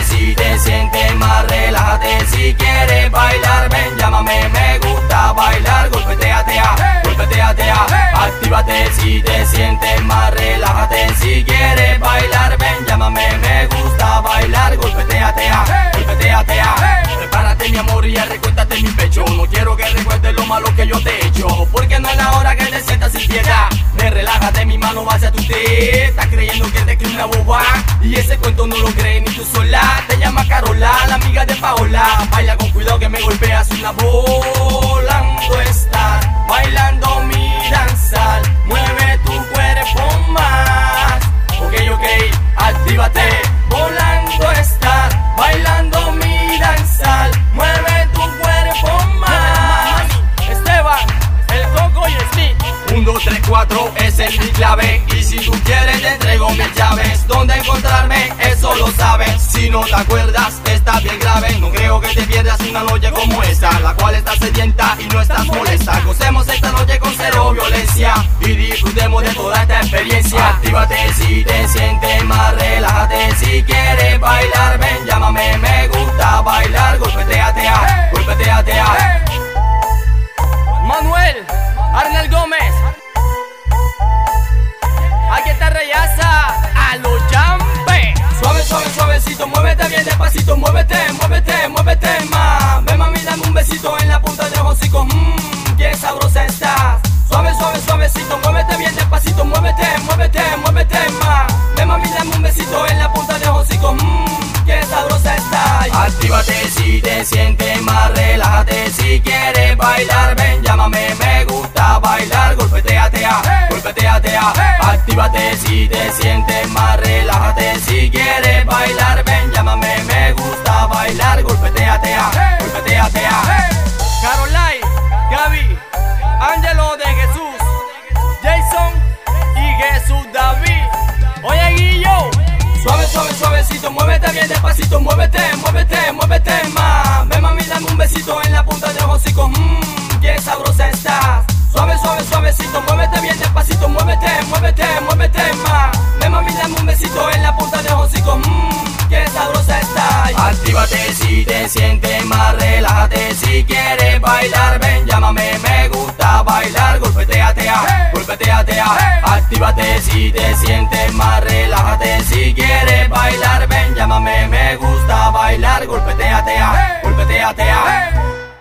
si te sientes más, relájate. Si quieres bailar, ven, llámame, me gusta bailar. Golpeteatea, golpeteatea. Actívate si te sientes más, relájate. Si quieres bailar, ven, llámame, me gusta bailar. Golpeteatea, golpeteatea. Prepárate mi amor y recuéntate mi pecho. No quiero que recuerdes lo malo que yo te he hecho, porque no es la hora que te sientas sin piedad. Relájate, mi mano va hacia tu teta. Estás creyendo que te cree una boba, y ese cuento no lo crees ni tú sola. Te llama Carola, la amiga de Paola. Baila con cuidado que me golpeas una volando estás, bailando mi danzar. Mueve tu cuerpo más. Ok, ok, actívate. Volando estás, bailando mi danzar. Mueve tu cuerpo más. Esteban, el Coco y el Smith. 1, 2, 3, 4, ese es mi clave. Y si tú quieres te entrego mis llaves. ¿Dónde encontrarme? Eso lo sabes. Si no te acuerdas, está bien grave. No creo que te pierdas una noche como esta, la cual estás sedienta y no estás molesta. Gocemos esta noche con cero violencia y disfrutemos de toda esta experiencia. Actívate si te sientes más, relájate. Si quieres bailar, ven, llámame, me gusta bailar. Golpeteatea, golpeteatea. Manuel Arnel Gómez, aquí está Rayaza, a lo Jambe. Suave, suave, suavecito, muévete bien despacito, muévete, muévete, muévete más. Ven mami, dame un besito en la punta del hocico, qué sabrosa estás. Suave, suave, suavecito, muévete bien despacito, muévete, muévete, muévete más. Ven mami, dame un besito en la punta del hocico, qué sabrosa estás. Actívate si te sientes más, relájate. Si quieres bailar, ven, llámame, me gusta bailar. Golpeteatea, golpeteatea. Actívate si te sientes más, relájate. Si quieres bailar, ven, llámame, me gusta bailar. Golpeteatea, golpeteatea. Caroline, Gaby, Ángelo de Jesús, Jason y Jesús David. Oye Guillo, suave, suave, suavecito, muévete bien despacito, muévete, muévete, muévete más. Ven mami, dame un besito en la punta del hocico, qué sabrosa estás. Suave, suave, suavecito, muévete bien despacito, muévete, muévete, muévete más. Ven mami, dame un besito en la punta del hocico, qué sabrosa estás. Actívate si te sientes más, relájate. Si quieres bailar, ven, llámame, me gusta bailar. Golpeteatea, golpeteatea. Actívate si te sientes más, relájate. Si quieres bailar, ven, llámame, me gusta bailar. Golpeteatea, golpeteatea.